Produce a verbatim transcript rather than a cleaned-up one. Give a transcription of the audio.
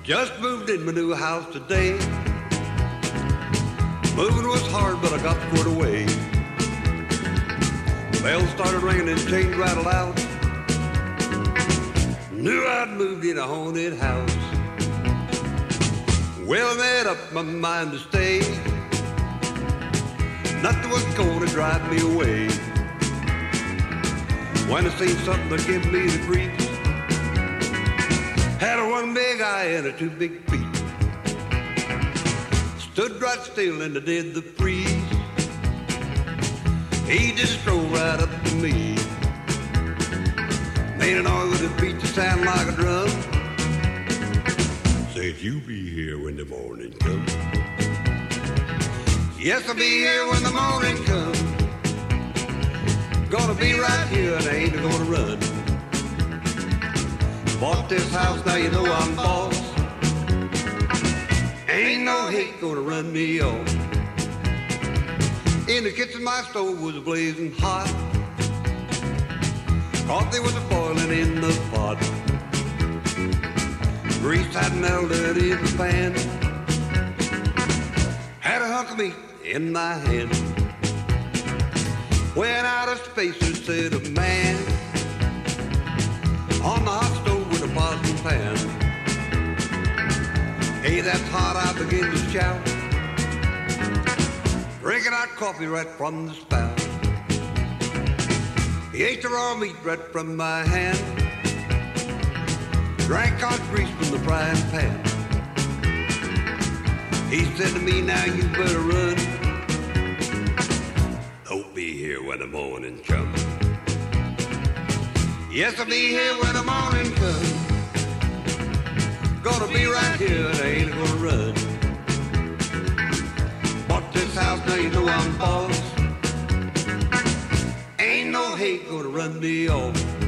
Just moved in my new house today. Moving was hard, but I got squared away. Bells started ringing and chains rattled out. Knew I'd moved in a haunted house. Well, I made up my mind to stay. Nothing was gonna drive me away. When I seen something that gave me the creeps, had a one big eye and a two big feet. Stood right still and I did the freeze. He just strolled right up to me. Made a noise with his feet to sound like a drum. Said, you be here when the morning comes. Yes, I'll be here when the morning comes. Gonna be right here and I ain't gonna run. Bought this house, now you know I'm boss. Ain't no hate gonna run me off. In the kitchen my stove was blazing hot. Coffee was boiling in the pot. Grease had melted in the pan. Had a hunk of meat in my hand. Went out of space and said a man. On the hot stove with a pot and pan. Hey, that's hot, I begin to shout. Drinking out coffee right from the spout. He ate the raw meat right from my hand. Drank hot grease from the frying pan. He said to me, now you better run. Don't be here when the morning comes. Yes, I'll be here when the morning comes. Gonna be right here and I ain't gonna run. Bought this house, now you know I'm boss. Ain't no hate gonna run me off.